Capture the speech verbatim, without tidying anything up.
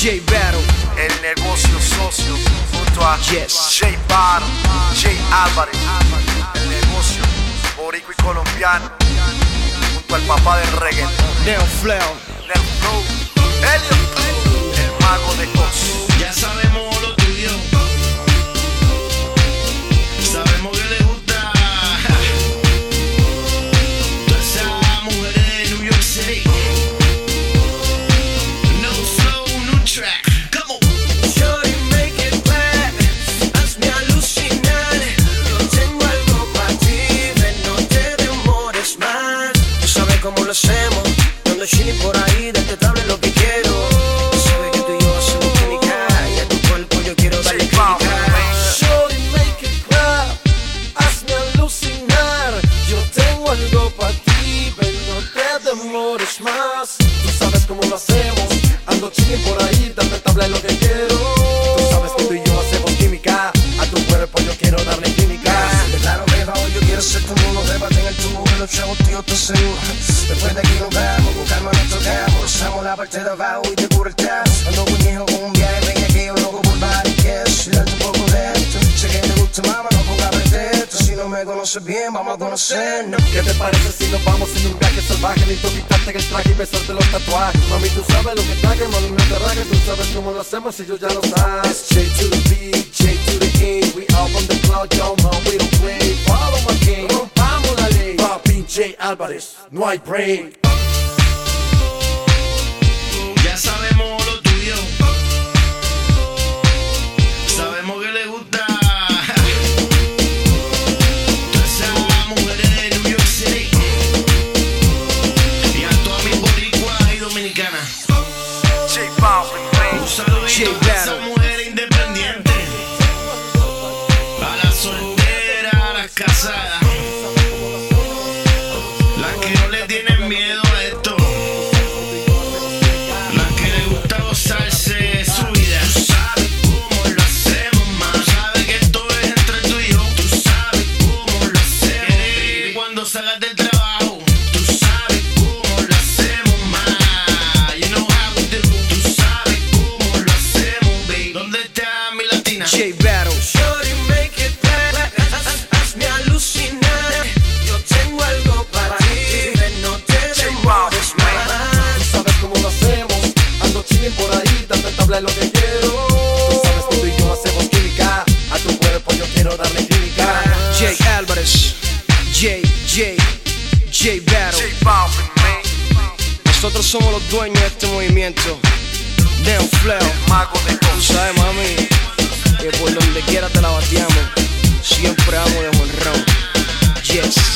J Battle, el negocio socio, junto a Yes. J Battle, J Álvarez, el negocio boricua y colombiano, junto al papá del reggaetón, Neo Flow, Neo Flow, Elliot, el mago de Cos. Ya sabemos lo tuyo, sabemos que le gusta todas esas mujeres de New York City. No flow, no track, come on. Shorty, make it back, hazme alucinar. Yo tengo algo para ti, ven, no te demores más. Tú sabes cómo lo hacemos, no ando chilling por ahí, date tablet lo que quiero. Tú sabes que tú y yo hacemos química, y a tu cuerpo yo quiero darle química. Shorty, make it clap, hazme alucinar. Yo tengo algo para ti, ven, no te demores más. Tú sabes cómo lo hacemos, ando chilling por ahí, dame tabla lo que quiero. Tú sabes que tú y yo hacemos química, a tu cuerpo yo quiero darle química. Claro, beba, hoy yo quiero ser tu mundo, debate en el tubo, que los chavos tío te seguro. Después de aquí nos vamos, con calma nos tocamos, usamos la parte de abajo y te cubre el tap. Ando con viejo con un viaje, venga que yo loco por body, yes, date un poco de esto. Sé que te gusta, mamá, no pongas pretexto. Si no me conoces bien, vamos a conocernos. ¿Qué te parece si nos vamos en un viaje salvaje? Necesito quitarte el traje y besarte los tatuajes. Mami, tú sabes lo que traje, mami, no te rajes. Tú sabes cómo lo hacemos y yo ya lo sabes. J to the B, J to the A, we all on the cloud, yo, man, we don't play. Follow my game, rompamos la ley. Papi J Álvarez, no hay break. Ya sabemos lo tuyo, sabemos que le gusta todas esas mujeres de New York City y a todas mis boricuas y dominicanas. J Balvin, Un saludito J a esas Battle. mujeres independientes, a las solteras, a las casadas, las que no le tienen miedo a esto, las que les gusta gozarse su vida. Tú sabes cómo lo hacemos, más. Sabes que esto es entre tú y yo. Tú sabes cómo lo hacemos, baby. Cuando salgas del trabajo, tú sabes cómo lo hacemos, más. You know how we do. Tú sabes cómo lo hacemos, baby. ¿Dónde está mi latina? J Battle, Shorty, make it back, hazme alucinar. Yo tengo algo para ti, ven, no te demores más. Tú sabes cómo lo hacemos, ando chilling por ahí, dame tabla lo que quiero. Tú sabes que tú y yo hacemos química, a tu cuerpo yo quiero darle química. J Álvarez, J, J, J Battle. J Balvin, man, Nosotros somos los dueños de este movimiento. Neo Flow, el mago de tú Cos. sabes, mami, que por donde quiera te la bateamos. Siempre amo de jonrón. Yes.